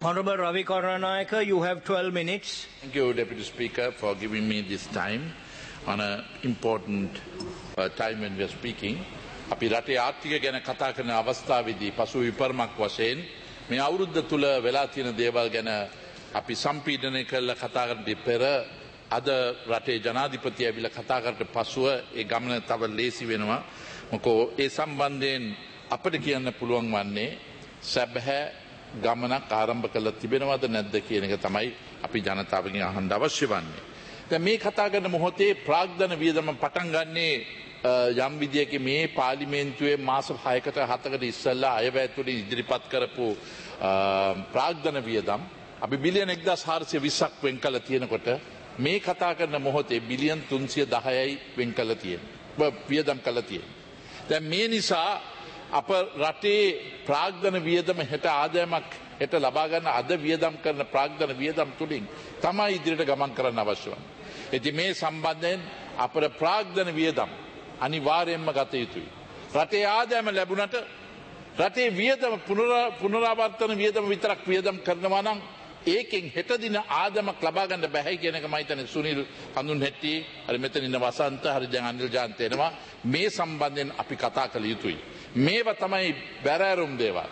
Honorable Ravi Karunanika, you have 12 minutes. Thank you, Deputy Speaker, for giving me this time on an important time when we are speaking. අපි රටේ ආර්ථික ගැන කතා කරන අවස්ථාවේදී පසු විපර්මක් වශයෙන් මේ අවුරුද්ද තුල වෙලා තියෙන දේවල් ගැන අපි සම්පීඩනය කරලා කතා කරද්දී පෙර අද රටේ ජනාධිපති ඇවිල්ලා කතා කරට පසුව ඒ ගමන තව ලේසි වෙනවා. මොකෝ ඒ සම්බන්ධයෙන් අපිට කියන්න පුළුවන් වන්නේ සැබෑ ගමනක් ආරම්භ කළ තිබෙනවද නැද්ද කියන එක තමයි අපි ජනතාවගෙන් අහන්න අවශ්‍ය වන්නේ. දැන් මේ කතා කරන මොහොතේ ප්‍රාග්ධන වියදම පටන් ගන්නේ යම් විදියක මේ පාර්ලිමේන්තුවේ මාස 6කට 7කට ඉස්සෙල්ලා අයවැය තුලින් ඉදිරිපත් කරපු ප්‍රාග්ධන වියදම් අපි බිලියන 1420ක් වෙන් කළ තියෙනකොට මේ කතා කරන මොහොතේ බිලියන 310යි වෙන් කළ තියෙනවා. වියදම් කළ තියෙනවා. දැන් මේ නිසා අප රටේ ප්‍රාග්ධන වියදම හෙට ආදායමක් හෙට ලබා ගන්න අද වියදම් කරන ප්‍රාග්ධන වියදම් තුලින් තමයි ඉදිරියට ගමන් කරන්න අවශ්‍ය වන්නේ. ඉතින් මේ සම්බන්ධයෙන් අපේ ප්‍රාග්ධන වියදම් අනිවාර්යයෙන්ම ගත යුතුයි. රටේ ආදායම ලැබුණට රටේ වියදම පුනරාවර්තන වියදම විතරක් වියදම් කරනවා නම් ඒකෙන් හෙට දින ආදායමක් ලබා ගන්න බැහැ කියන එක මම හිතන්නේ සුනිල් හඳුන්හෙට්ටි හරි මෙතන ඉන්න වසන්ත හරි දැන් අනිල් ජාන්ත එනවා මේ සම්බන්ධයෙන් අපි කතා කළ යුතුයි. මේවා තමයි බැරෑරුම් දේවල්.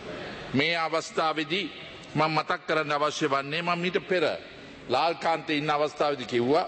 මේ අවස්ථාවේදී මම මතක් කරන්න අවශ්‍ය වන්නේ මම ඊට පෙර ලාල්කාන්තේ ඉන්න අවස්ථාවේදී කිව්වා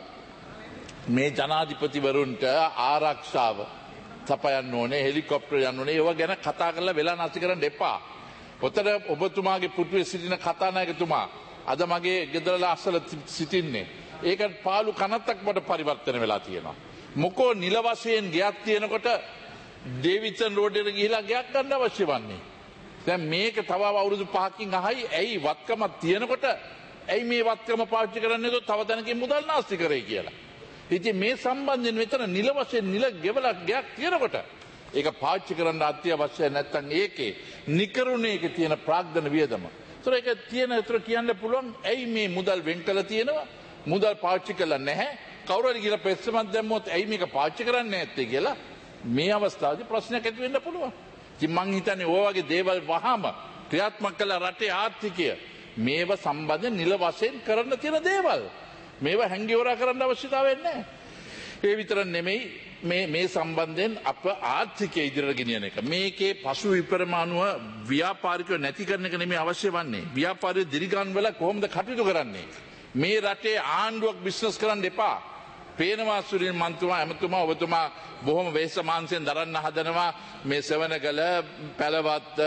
මේ ජනාධිපතිවරුන්ට ආරක්ෂාව සපයන්න ඕනේ හෙලිකොප්ටර් යන්න ඕනේ ඒවා ගැන කතා කරලා වෙලා නැති කරන්න එපා. ඔතන ඔබතුමාගේ පුටුවේ සිටින කතානායකතුමා අද මගේ ගෙදරලා අස්සල සිටින්නේ. ඒකට පාළු කනත්තක් මට පරිවර්තන වෙලා තියෙනවා. මොකෝ නිල වශයෙන් ගයක් තියෙනකොට ඩේවිඩ්සන් රෝඩේට ගිහිලා ගයක් ගන්න අවශ්‍ය වන්නේ. දැන් මේක තව අවුරුදු 5කින් අහයි ඇයි වත්කමක් තියෙනකොට ඇයි මේ වත්කම පාවිච්චි කරන්නේ නැතුව තව තැනකින් මුදල් නාස්ති කරේ කියලා. ඉතින් මේ සම්බන්ධයෙන් මෙතන නිල වශයෙන් නිල ගෙවලා ගයක් තියෙනකොට ඒක පාවිච්චි කරන්න අත්‍යවශ්‍යයි නැත්නම් ඒකේ නිකරුණේක තියෙන ප්‍රාග්ධන වියදම. ඒතර ඒක තියෙන ඒතර කියන්න පුළුවන් ඇයි මේ මුදල් වෙන් කළ තියෙනවා මුදල් පාවිච්චි කළා නැහැ කවුරු හරි කියලා පෙස්සමක් දැම්මොත් ඇයි මේක පාවිච්චි කරන්නේ නැත්තේ කියලා මේ අවස්ථාවේදී ප්‍රශ්නයක් ඇති වෙන්න පුළුවන්. ඉතින් මං හිතන්නේ ඔය වගේ දේවල් වහම ක්‍රියාත්මක කළ රටේ ආර්ථිකය මේව සම්බන්ධයෙන් නිල වශයෙන් කරන්න තියෙන දේවල්. මේවා හැංගිවරා කරන්න අවශ්‍යතාවයක් නැහැ. ඒ විතර නෙමෙයි මේ සම්බන්ධයෙන් අප ආර්ථිකය ඉදිරියට ගෙනියන එක. මේකේ පසු විපරමාණුව ව්‍යාපාරිකව නැති කරන එක නෙමෙයි අවශ්‍ය වන්නේ. ව්‍යාපාරයේ දිරිගන් වල කොහොමද කටයුතු කරන්නේ? මේ රටේ ආණ්ඩුවක් බිස්නස් කරන්න එපා. පේනවා සුනිල් මන්තුමා එමතුමා ඔබතුමා බොහොම වෙහෙස මාංශයෙන් දරන්න හදනවා මේ සෙවණගල පැලවත්ත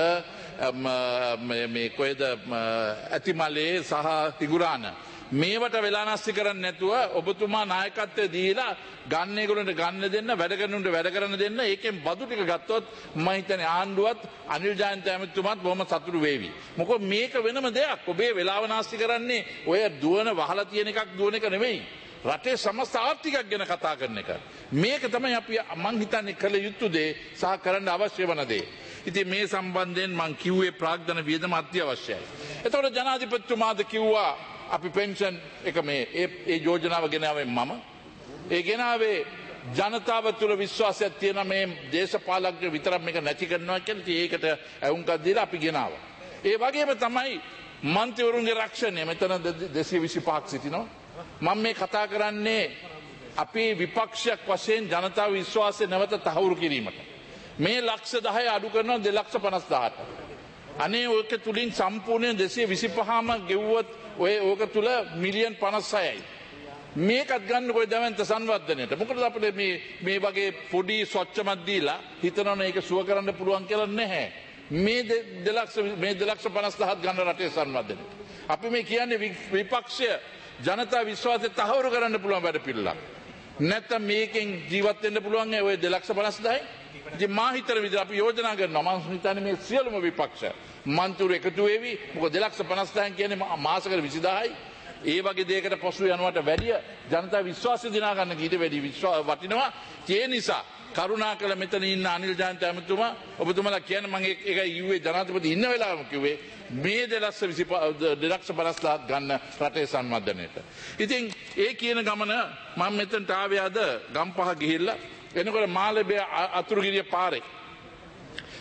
මේ කොයිද ඇතිමලේ සහ තිගුරාන මේවට වෙලා නැස්ති කරන්නේ නැතුව ඔබතුමා නායකත්වය දීලා ගන්න ඒගොල්ලන්ට ගන්න දෙන්න වැඩ කරනුන්ට වැඩ කරන්න දෙන්න ඒකෙන් බදු ටික ගත්තොත් මම හිතන්නේ ආණ්ඩුවත් අනිල් ජයන්ත ඇමතුමාත් බොහොම සතුටු වේවි. මොකද මේක වෙනම දෙයක්. ඔබේ වෙලාව නැස්ති කරන්නේ ඔය දුවන වහලා තියෙන එකක් දුවන එක නෙමෙයි. රටේ සමස්ත ආර්ථිකයක් ගැන කතා කරන එක. මේක තමයි අපි මං හිතන්නේ කළ යුතු දේ සහ කරන්න අවශ්‍ය වන දේ. ඉතින් මේ සම්බන්ධයෙන් මං කිව්වේ ප්‍රාග්ධන වියදම අත්‍යවශ්‍යයි. එතකොට ජනාධිපතිතුමාද කිව්වා අපි පෙන්ෂන් එක මේ ඒ යෝජනාව ගෙනාවේ මම. ඒ ගෙනාවේ ජනතාව තුළ විශ්වාසයක් තියෙන මේ දේශපාලකයෝ විතරක් මේක නැති කරනවා කියලා. ඉතින් ඒකට ඇවුම්කම් දීලා අපි ගෙනාවා. ඒ වගේම තමයි මන්ත්‍රීවරුන්ගේ රක්ෂණය මෙතන 225ක් සිටිනවා. මම මේ කතා කරන්නේ අපේ විපක්ෂයක් වශයෙන් ජනතාව විශ්වාසය නැවත තහවුරු කිරීමට. මේ ලක්ෂ 10 අඩු කරනවා 2,50,000ට. අනේ ඕක තුලින් සම්පූර්ණයෙන් 225ම ගෙවුවොත් ඔය ඕක තුල මිලියන් 56යි. මේකත් ගන්න කොයි දවන්ත සංවර්ධනයට. මොකද අපිට මේ වගේ පොඩි ස්වච්ඡමක් දීලා හිතනවනේ ඒක සුව කරන්න පුළුවන් කියලා නැහැ. මේ 2,50,000ත් ගන්න රටේ සංවර්ධනයට. අපි මේ කියන්නේ විපක්ෂය ජනතා විශ්වාසය තහවුරු කරන්න පුළුවන් වැඩ පිළිලක්. නැත්තම් මේකෙන් ජීවත් වෙන්න පුළුවන් ඔය 2,50,000යි. ඉතින් මා හිතන විදිහට අපි යෝජනා කරනවා මම හිතන්නේ මේ සියලුම විපක්ෂ මන්ත්‍රීවරු එකතු වෙවි. මොකද 2,50,000 කියන්නේ මාසකට 20000යි. ඒ වගේ දෙයකට පසු යනවට වැඩිය ජනතා විශ්වාසය දිනා ගන්න ඊට වැඩි වටිනවා. ඒ නිසා කරුණාකර මෙතන ඉන්න අනිල් ජයන්ත ඇමතුමා ඔබතුමාලා කියන්නේ මම ඒක යුවේ ජනාධිපති ඉන්න වෙලාවම කිව්වේ මේ 2,50,000 ගන්න රටේ සංවර්ධනයට. ඉතින් ඒ කියන ගමන මම මෙතනට ආවේ අද ගම්පහ ගිහිල්ලා එනකොට මාළඹේ අතුරුගිරිය පාරේ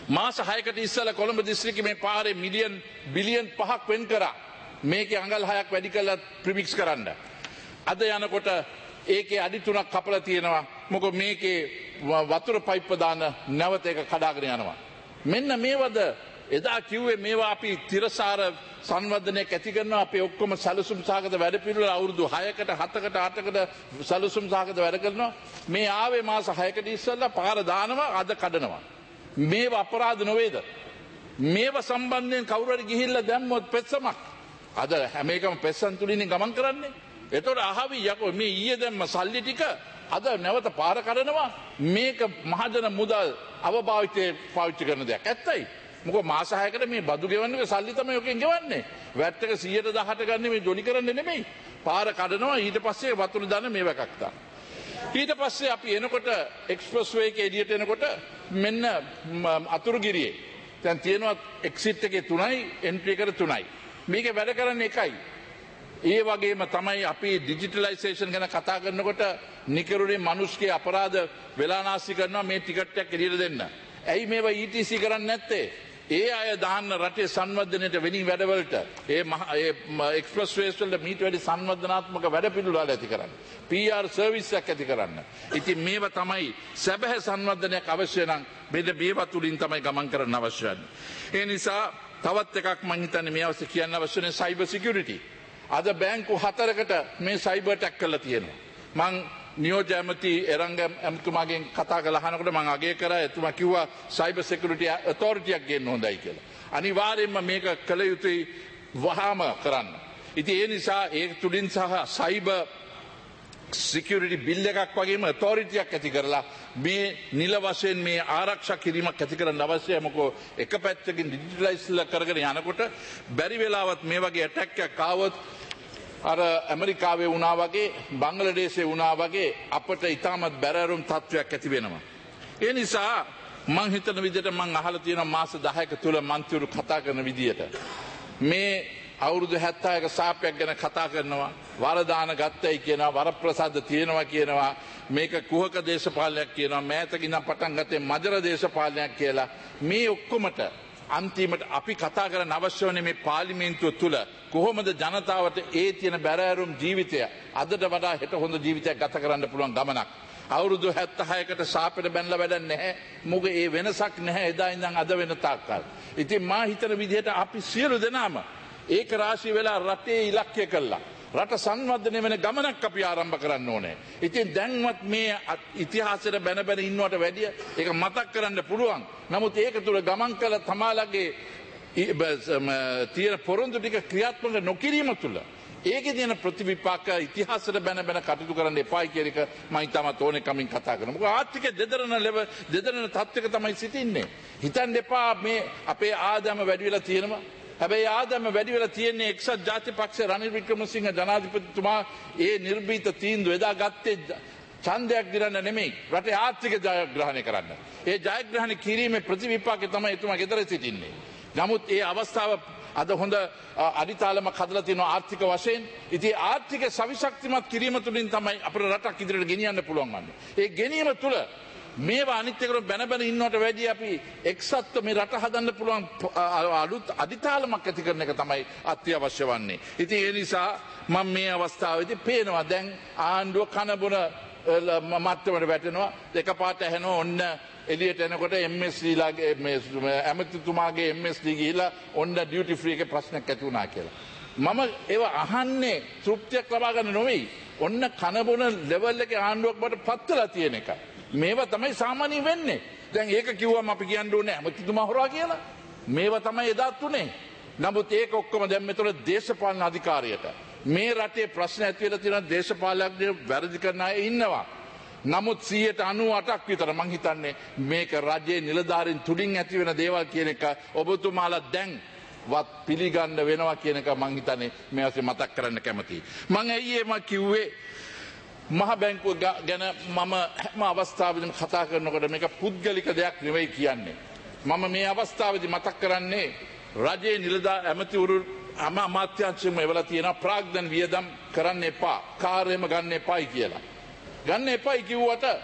මාස 6කට ඉස්සෙල්ලා කොළඹ දිස්ත්‍රික්කයේ මේ පාරේ බිලියන් 5ක් වෙන් කරා. මේකේ අඟල් 6ක් වැඩි කරලා ප්‍රිමික්ස් කරන්න. අද යනකොට ඒකේ අඩි 3ක් කපලා තියෙනවා. මොකද මේකේ වතුර පයිප් දාන නැවත එක කඩාගෙන යනවා. මෙන්න මේවද එදා කිව්වේ මේවා අපි තිරසාර සංවර්ධනයක් ඇති කරනවා. අපේ ඔක්කොම සැලසුම් සහගත වැඩ පිළිවෙල අවුරුදු 6කට 7කට 8කට සැලසුම් සහගත වැඩ කරනවා. මේ ආවේ මාස 6කට ඉස්සෙල්ලා පාර දානවා අද කඩනවා. මේවා අපරාධ නොවේද? මේවා සම්බන්ධයෙන් කවුරු හරි ගිහිල්ලා දැම්මොත් පෙස්සමක්. අද හැම එකම පෙස්සන් තුලින් ගමන් කරන්නේ. එතකොට අහවි යකෝ මේ ඊයේ දැම්ම සල්ලි ටික අද නැවත පාර කඩනවා. මේක මහජන මුදල් අවභාවිතේ පාවිච්චි කරන දෙයක්. ඇත්තයි. මොකද මාස 6කට මේ බදු ගෙවන්නේ සල්ලි තමයි ඔකෙන් ගෙවන්නේ. වැට් එක 100ට 10ට ගන්න මේ ජොලි කරන්නේ නෙමෙයි. පාර කඩනවා ඊට පස්සේ වතුර දාන මේව එකක් දාන. ඊට පස්සේ අපි එනකොට එක්ස්ප්‍රස් වේ එකේ එළියට එනකොට මෙන්න අතුරුගිරියේ දැන් තියෙනවා එක්සිට් එකේ 3යි එන්ට්‍රි එකට 3යි. මේකේ වැඩ කරන්නේ එකයි. ඒ වගේම තමයි අපි ඩිජිටලයිසේෂන් ගැන කතා කරනකොට නිකරුණේ මිනිස්ගේ අපරාධ වෙලානාස්ති කරනවා මේ ටිකට් එකක් එළියට දෙන්න. ඇයි මේවා ETC කරන්නේ නැත්තේ? ඒ අය දාන්න රටේ සංවර්ධනයට වෙනින් වැඩවලට ඒ එක්ස්ප්‍රස් වේස් වලට මීට වැඩි සංවර්ධනාත්මක වැඩ පිළිවෙල ඇති කරන්න. PR සර්විස් එකක් ඇති කරන්න. ඉතින් මේවා තමයි සැබෑ සංවර්ධනයක් අවශ්‍ය නම් මෙන්න මේවා තුලින් තමයි ගමන් කරන්න අවශ්‍ය වන්නේ. ඒ නිසා තවත් එකක් මම හිතන්නේ මේ අවශ්‍ය කියන්න අවශ්‍ය නේ සයිබර් සිකියුරිටි. අද බැංකු 4කට මේ සයිබර් ටැක් කරලා තියෙනවා. මං නියෝජ්‍ය ඇමති එරංග ඇමතුමාගෙන් කතා කරලා අහනකොට මම අගය කරා එතුමා කිව්වා සයිබර් සිකියුරිටි ඔතොරිටි එකක් ගන්න හොඳයි කියලා. අනිවාර්යයෙන්ම මේක කළ යුතුයි වහාම කරන්න. ඉතින් ඒ නිසා ඒ තුලින් සහ සයිබර් සිකියුරිටි බිල් එකක් වගේම ඔතොරිටි එකක් ඇති කරලා මේ නිල වශයෙන් මේ ආරක්ෂා කිරීමක් ඇති කරන්න අවශ්‍යයි. මොකෝ එක පැත්තකින් ඩිජිටලයිස්ලා කරගෙන යනකොට බැරි වෙලාවත් මේ වගේ ඇටැක් එකක් ආවොත් අර ඇමරිකාවේ වුණා වගේ බංග්ලාදේශයේ වුණා වගේ අපට ඉතාමත් බැරෑරුම් තත්ත්වයක් ඇති වෙනවා. ඒ නිසා මං හිතන විදිහට මං අහලා තියෙනවා මාස 10ක තුල මන්ත්‍රීවරු කතා කරන විදිහට මේ අවුරුදු 70ක සාපයක් ගැන කතා කරනවා. වරදාන ගත්තයි කියනවා, වරප්‍රසාද තියෙනවා කියනවා, මේක කුහක දේශපාලනයක් කියනවා, මෑතක ඉඳන් පටන් ගත්තේ මජර දේශපාලනයක් කියලා. මේ ඔක්කොමට අන්තිමට අපි කතා කරන්න අවශ්‍ය වන්නේ මේ පාර්ලිමේන්තුව තුල කොහොමද ජනතාවට ඒ තියෙන බැරෑරුම් ජීවිතය අදට වඩා හෙට හොඳ ජීවිතයක් ගත කරන්න පුළුවන් ගමනක්. අවුරුදු 76කට සාපෙට බැනලා වැඩක් නැහැ. මොකද ඒ වෙනසක් නැහැ එදා ඉඳන් අද වෙන තාක්කල්. ඉතින් මා හිතන විදිහට අපි සියලු දෙනාම ඒක රාශී වෙලා රටේ ඉලක්කය කළා. රට සංවර්ධනය වෙන ගමනක් අපි ආරම්භ කරන්න ඕනේ. ඉතින් දැන්වත් මේ ඉතිහාසයට බැන බැන ඉන්නවට වැඩිය ඒක මතක් කරන්න පුළුවන්. නමුත් ඒක තුල ගමන් කළ තමාලගේ තියෙන පොරොන්දු ටික ක්‍රියාත්මක නොකිරීම තුල ඒකේ තියෙන ප්‍රතිවිපාක ඉතිහාසයට බැන බැන කටයුතු කරන්න එපායි කියන එක මම ඊටමත් ඕනේ කමින් කතා කරනවා. මොකද ආර්ථික දෙදරන තත්ත්වයක තමයි සිටින්නේ. හිතන්න එපා මේ අපේ ආදායම වැඩි වෙලා තියෙනවා. හැබැයි ආදායම වැඩි වෙලා තියෙන්නේ එක්සත් ජාතික පක්ෂයේ රනිල් වික්‍රමසිංහ ජනාධිපතිතුමා ඒ නිර්භීත තීන්දුව එදා ගත්තේ ඡන්දයක් දිරන්න නෙමෙයි රටේ ආර්ථික ජයග්‍රහණය කරන්න. ඒ ජයග්‍රහණය කිරීමේ ප්‍රතිවිපාකේ තමයි එතුමා ගෙදර සිටින්නේ. නමුත් ඒ අවස්ථාව අද හොඳ අඩිතාලමක් හදලා තියෙනවා ආර්ථික වශයෙන්. ඉතින් ආර්ථික සවිශක්තිමත් කිරීම තුළින් තමයි අපේ රටක් ඉදිරියට ගෙනියන්න පුළුවන් වන්නේ. ඒ ගෙනීම තුළ මේවා අනිත් එකට බැන බැන ඉන්නවට වැඩිය අපි එක්සත්ව මේ රට හදන්න පුළුවන් අලුත් අඩිතාලමක් ඇති කරන එක තමයි අත්‍යවශ්‍ය වන්නේ. ඉතින් ඒ නිසා මම මේ අවස්ථාවේදී පේනවා දැන් ආණ්ඩුව කනබුන මට්ටමට වැටෙනවා. එකපාරට ඇහෙනවා ඔන්න එළියට එනකොට MSD ලාගේ මේ ඇමතිතුමාගේ MSD ගිහිලා ඔන්න ඩියුටි ෆ්‍රී එකේ ප්‍රශ්නයක් ඇති වුණා කියලා. මම ඒව අහන්නේ තෘප්තියක් ලබා ගන්න නෙවෙයි. ඔන්න කනබුන ලෙවල් එකේ ආණ්ඩුවක් බට පත්වලා තියෙන එක. මේවා තමයි සාමාන්‍යයෙන් වෙන්නේ. දැන් ඒක කිව්වම අපි කියන්න ඕනේ ඇමතිතුමා හොරා කියලා. මේවා තමයි එදාත් උනේ. නමුත් ඒක ඔක්කොම දැන් මෙතන දේශපාලන අධිකාරියට මේ රටේ ප්‍රශ්න ඇති වෙලා තියෙන දේශපාලකයන් වැරදි කරන අය ඉන්නවා. නමුත් 98%ක් විතර මං හිතන්නේ මේක රජයේ නිලධාරීන් තුලින් ඇති වෙන දේවල් කියන එක ඔබතුමාලා දැන් වත් පිළිගන්න වෙනවා කියන එක මං හිතන්නේ මේ ඇස්සේ මතක් කරන්න කැමතියි. මං ඇයි මම කිව්වේ මහ බැංකුව ගැන මම හැම අවස්ථාවෙදීම කතා කරනකොට මේක පුද්ගලික දෙයක් නෙවෙයි කියන්නේ. මම මේ අවස්ථාවේදී මතක් කරන්නේ රජයේ නිලධාරීන් ඇමතිවරු අමාත්‍යාංශයෙන්ම එවලා තියෙන ප්‍රාග්ධන වියදම් කරන්න එපා, කාර්යම ගන්න එපායි කියලා. ගන්න එපායි කිව්වට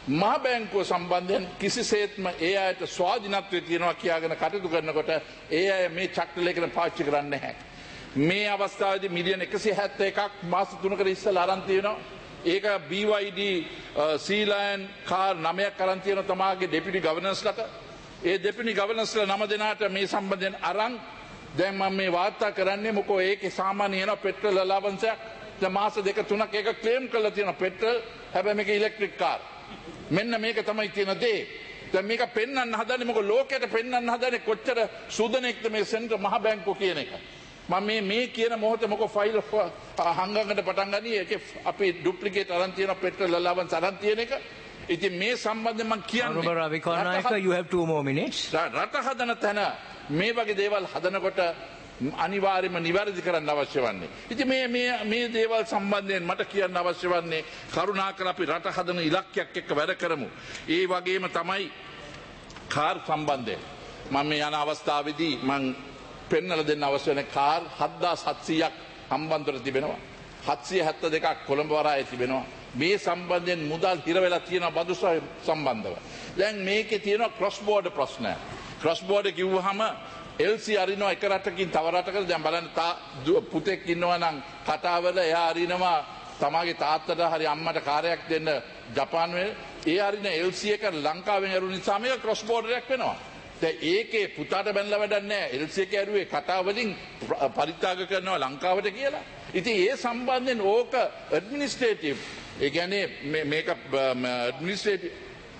මහ බැංකුව සම්බන්ධයෙන් කිසිසේත්ම ඒ අයට ස්වාධීනත්වය තියෙනවා කියාගෙන කටයුතු කරනකොට ඒ අය මේ චක්‍රලේඛන පාවිච්චි කරන්නේ නැහැ. මේ අවස්ථාවේදී මිලියන 171ක් මාස 3කට ඉස්සෙල්ලා අරන් තියෙනවා. ඒක BYD සීලයන් කාර් 9ක් අරන් තියෙනවා තමාගේ ඩෙපියුටි ගවර්නර්ස්ලට. ඒ ඩෙපියුටි ගවර්නර්ස්ලා 9 දෙනාට මේ සම්බන්ධයෙන් අරන් දැන් මම මේ වාර්තා කරන්නේ මොකෝ ඒකේ සාමාන්‍ය එන පෙට්‍රල් අලාවන්සයක් දැන් මාස 2-3ක් ඒක ක්ලේම් කරලා තියෙනවා පෙට්‍රල්. හැබැයි මේක ඉලෙක්ට්‍රික් කාර්. මෙන්න මේක තමයි තියෙන දේ. දැන් මේක පෙන්වන්න හදන්නේ මොකද ලෝකයට පෙන්වන්න හදන්නේ කොච්චර සුදනෙක්ද මේ සෙන්ට්‍රල් මහ බැංකුව කියන එක. මම මේ කියන මොහොතේ මොකද ෆයිල් හංගකට පටන් ගන්නේ ඒකේ අපි ඩුප්ලිකේට් අරන් තියෙන පෙට්‍රල් අලාවන්ස් අරන් තියෙන එක. ඉතින් මේ සම්බන්ධයෙන් මම කියන්නේ Honorable Ravi Karnayaka, you have 2 more minutes. රට හදන තැන මේ වගේ දේවල් හදනකොට අනිවාර්යයෙන්ම නිවැරදි කරන්න අවශ්‍ය වන්නේ. ඉතින් මේ දේවල් සම්බන්ධයෙන් මට කියන්න අවශ්‍ය වන්නේ කරුණාකර අපි රට හදන ඉලක්කයක් එක්ක වැඩ කරමු. ඒ වගේම තමයි කාර් සම්බන්ධයෙන් මම මේ යන අවස්ථාවේදී මම පෙන්වලා දෙන්න අවශ්‍ය වෙන කාර් 7700ක් හම්බන්තොට තිබෙනවා. 772ක් කොළඹ වරායේ තිබෙනවා. මේ සම්බන්ධයෙන් මුදල් හිර වෙලා තියෙන බදු සම්බන්ධව. දැන් මේකේ තියෙන ක්‍රොස් බෝඩර් ප්‍රශ්නය. ක්‍රොස් බෝඩර් කිව්වහම LC අරිනවා එක රටකින් තව රටකට. දැන් බලන්න පුතෙක් ඉන්නවා නම් කතාවල එයා අරිනවා තමාගේ තාත්තට හරි අම්මට කාර්යයක් දෙන්න ජපානුවේ. ඒ අරින LC එක ලංකාවෙන් ඇරුණු නිසා මේක ක්‍රොස් බෝඩරයක් වෙනවා. දැන් ඒකේ පුතාට බැලලා වැඩක් නැහැ. LC එක ඇරුවේ කතාවලින් පරිත්‍යාග කරනවා ලංකාවට කියලා. ඉතින් ඒ සම්බන්ධයෙන් ඕක ඇඩ්මිනිස්ට්‍රේටිව් ඒ කියන්නේ මේක ඇඩ්මිනිස්ට්‍රේටිව්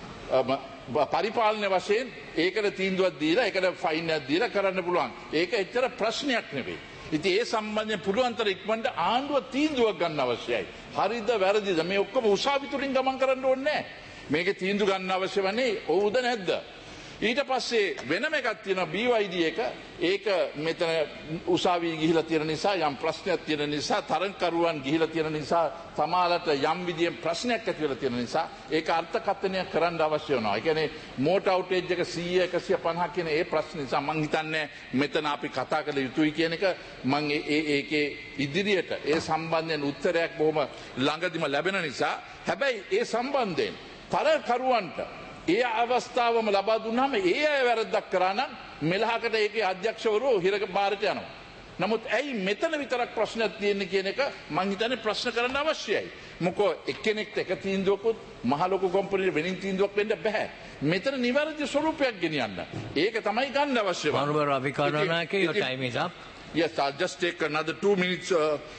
පරිපාලන වශයෙන් ඒකට තීන්දුවක් දීලා ඒකට ෆයින් එකක් දීලා කරන්න පුළුවන්. ඒක එච්චර ප්‍රශ්නයක් නෙවෙයි. ඉතින් ඒ සම්බන්ධයෙන් පුළුවන් තරම් ඉක්මනට ආණ්ඩුව තීන්දුවක් ගන්න අවශ්‍යයි. හරිද වැරදිද මේ ඔක්කොම උසාවි තුලින් ගමන් කරන්න ඕනේ නැහැ. මේකේ තීන්දුව ගන්න අවශ්‍ය වන්නේ ඔව්ද නැද්ද? ඊට පස්සේ වෙනම එකක් තියෙනවා BYD එක. ඒක මෙතන උසාවි ගිහිලා තියෙන නිසා යම් ප්‍රශ්නයක් තියෙන නිසා තරංකරුවන් ගිහිලා තියෙන නිසා තමාලට යම් විදියෙන් ප්‍රශ්නයක් ඇති වෙලා තියෙන නිසා ඒක අර්ථකථනය කරන්න අවශ්‍ය වෙනවා. ඒ කියන්නේ මෝටර් අවුටේජ් එක 100 150 කියන ඒ ප්‍රශ්න නිසා මම හිතන්නේ මෙතන අපි කතා කළ යුතුයි කියන එක. මම ඒකේ ඉදිරියට ඒ සම්බන්ධයෙන් උත්තරයක් බොහොම ළඟදිම ලැබෙන නිසා හැබැයි ඒ සම්බන්ධයෙන් තරංකරුවන්ට ඒ අවස්ථාවම ලබා දුන්නාම ඒ අය වැරද්දක් කරා නම් මෙලහකට ඒකේ අධ්‍යක්ෂවරු හිරක බාරට යනවා. නමුත් ඇයි මෙතන විතරක් ප්‍රශ්නයක් තියෙන්නේ කියන එක මං හිතන්නේ ප්‍රශ්න කරන්න අවශ්‍යයි. මොකෝ එක්කෙනෙක්ට එක තීන්දුවකුත් මහ ලොකු කම්පැනි වෙනින් තීන්දුවක් වෙන්න බෑ. මෙතන නිවැරදි ස්වරූපයක් ගෙනියන්න. ඒක තමයි ගන්න අවශ්‍ය වන්නේ. Honorable Ravi Karnayaka, your time is up. Yes, I'll just take another 2 minutes.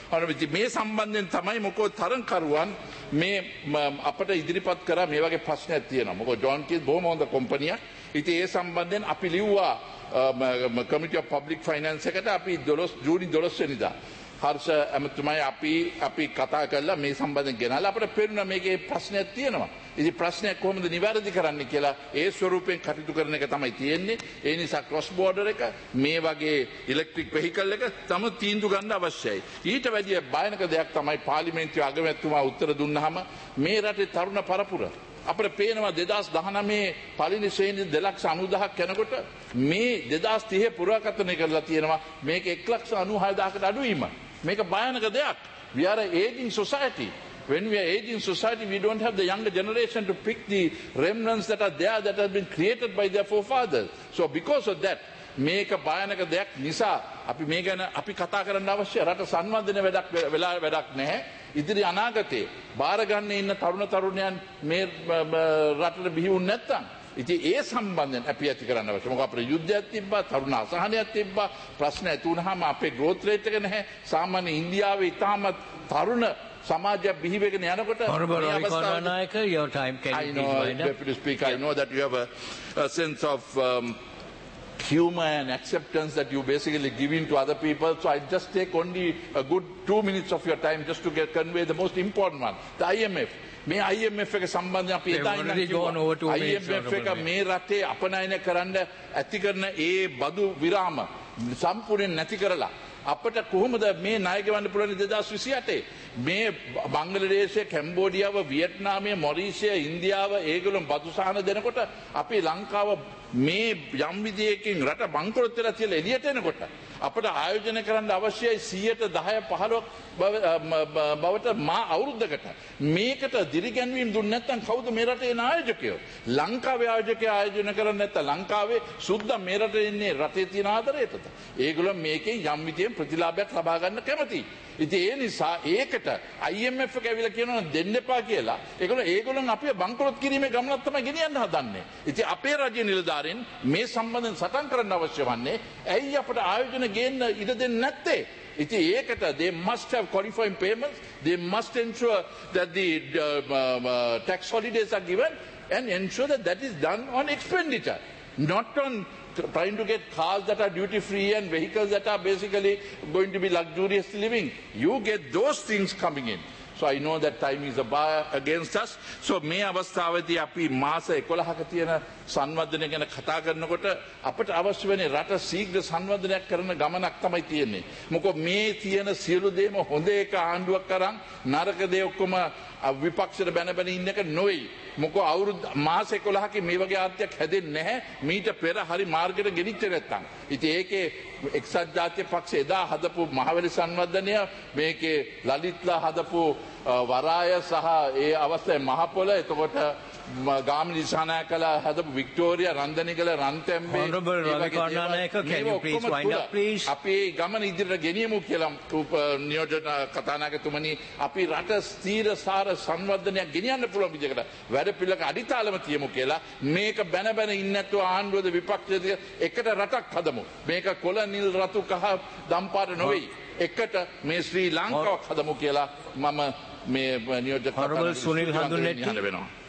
මේ සම්බන්ධයෙන් තමයි මොකෝ තරංකරුවන් මේ අපට ඉදිරිපත් කරා මේ වගේ ප්‍රශ්නයක් තියෙනවා. මොකෝ ජොන් කීස් බොහොම හොඳ කම්පැනියක්. ඉතින් ඒ සම්බන්ධයෙන් අපි ලිව්වා Committee of Public Finance එකට අපි ජූනි 12 වෙනිදා හර්ෂ ඇමතුමයි අපි කතා කරලා මේ සම්බන්ධයෙන් ගෙනල්ලා අපිට පෙරුණා මේකේ ප්‍රශ්නයක් තියෙනවා. ඉතින් ප්‍රශ්නයක් කොහොමද නිවැරදි කරන්නේ කියලා ඒ ස්වරූපයෙන් කටයුතු කරන එක තමයි තියෙන්නේ. ඒ නිසා ක්‍රොස් බෝඩර් එක මේ වගේ ඉලෙක්ට්‍රික් වෙහිකල් එක තම තීන්දුව ගන්න අවශ්‍යයි. ඊට වැඩිය භයානක දෙයක් තමයි පාර්ලිමේන්තුවේ අගමැතිතුමා උත්තර දුන්නාම මේ රටේ තරුණ පරපුර අපිට පේනවා 2019 පළවෙනි ශ්‍රේණිය 2,90,000ක් යනකොට මේ 2030 පුරාකථනය කරලා තියෙනවා මේක 1,96,000කට අඩුවීම. මේක භයානක දෙයක්. We are an aging society. When we are aging society, we don't have the younger generation to pick the remnants that are there that have been created by their forefathers. So because of that, මේක භයානක දෙයක් නිසා අපි මේ ගැන අපි කතා කරන්න අවශ්‍ය. රට සංවර්ධනය වැඩක් නැහැ. ඉදිරි අනාගතේ බාර ගන්න ඉන්න තරුණයන් මේ රටට බිහි වුනේ නැත්තම් ඉතින් ඒ සම්බන්ධයෙන් අපි ඇති කරන්න අවශ්‍ය. මොකද අපේ යුද්ධයක් තිබ්බා, තරුණ අසහනයක් තිබ්බා, ප්‍රශ්න ඇති වුනහම අපේ growth rate එක නැහැ. සාමාන්‍ය ඉන්දියාවේ ඉතාමත් තරුණ සමාජයක් බිහි වෙගෙන යනකොට Honorable Ravi Karnayaka, your time can you please wind up? Deputy Speaker, I know that you have a sense of humor and acceptance that you basically give in to other people. So I just take only a good 2 minutes of your time just to convey the most important one. The IMF. මේ IMF එක සම්බන්ධයෙන් අපි එදා ඉඳන් කිව්වා IMF එක මේ රටේ අපනයන කරන්න ඇති කරන ඒ බදු විරාම සම්පූර්ණයෙන් නැති කරලා අපිට කොහොමද මේ ණය ගෙවන්න පුළුවන් 2028 මේ බංග්ලාදේශය, කැම්බෝඩියාව, වියට්නාමය, මොරීසියා, ඉන්දියාව ඒගොල්ලෝ බදු සහන දෙනකොට අපි ලංකාව මේ යම් විදියකින් රට බංකොලොත් වෙලා තියලා එළියට එනකොට අපිට ආයෝජනය කරන්න අවශ්‍යයි 10% 15 බවට මා අවුරුද්දකට මේකට දිරිගැන්වීම් දුන්නේ නැත්නම් කවුද මේ රටේ ආයෝජකයෝ? ලංකාවේ ආයෝජකයා ආයෝජනය කරන්නේ නැත්නම් ලංකාවේ සුද්දා මේ රටේ ඉන්නේ රටේ තියෙන ආදරයටද? ඒගොල්ලෝ මේකෙන් යම් විදියෙන් ප්‍රතිලාභයක් ලබා ගන්න කැමතියි. ඉතින් ඒ නිසා ඒකට IMF එක ඇවිල්ලා කියනවා දෙන්න එපා කියලා. ඒගොල්ලන් අපිව බංකොලොත් කිරීමේ ගමනක් තමයි ගෙනියන්න හදන්නේ. ඉතින් අපේ රජයේ නිලධාරීන් මේ සම්බන්ධයෙන් සටන් කරන්න අවශ්‍ය වන්නේ ඇයි අපට ආයෝජන ගේන්න ඉඩ දෙන්නේ නැත්තේ? ඉතින් ඒකට they must have qualifying payments, they must ensure that the tax holidays are given and ensure that that is done on expenditure, not on trying to get cars that are duty free and vehicles that are basically going to be luxurious living. You get those things coming in. So I know that time is against us. So මේ අවස්ථාවේදී අපි මාස 11ක තියෙන සංවර්ධනය ගැන කතා කරනකොට අපට අවශ්‍ය වෙන්නේ රට ශීඝ්‍ර සංවර්ධනයක් කරන ගමනක් තමයි තියෙන්නේ. මොකද මේ තියෙන සියලු දේම හොඳ එක ආණ්ඩුවක් කරන් නරක දේ ඔක්කොම විපක්ෂයට බැන ඉන්න එක නොවේ. මොකද අවුරුදු මාස 11කින් මේ වගේ ආර්ථිකයක් හැදෙන්නේ නැහැ. මීට පෙර හරි මාර්ගයට ගෙනිච්ච නැත්තම්. ඉතින් ඒකේ එක්සත් ජාතික පක්ෂය එදා හදපු මහවැලි සංවර්ධනය මේකේ ලලිත්ලා හදපු වරාය සහ ඒ අවස්ථාවේ මහ පොළ එතකොට ගාමිණී දිසානායකලා හදපු Victoria Randenigala Rantambe Honorable Ravi Karnanayaka, can you please wind up please? අපි ගමන ඉදිරියට ගෙනියමු කියලා නියෝජන කතානායකතුමනි අපි රට ස්ථීර සාර සංවර්ධනයක් ගෙනියන්න පුළුවන් විදිහකට වැඩ පිළිවෙලක අඩිතාලම තියමු කියලා මේක බැන ඉන්නේ නැතුව ආණ්ඩුවද විපක්ෂයද එකට රටක් හදමු. මේක කොළ නිල් රතු කහ දම්පාට නෙවෙයි. එකට මේ ශ්‍රී ලංකාවක් හදමු කියලා මම මේ නියෝජක Honorable Sunil Handulnetti. වෙනවා.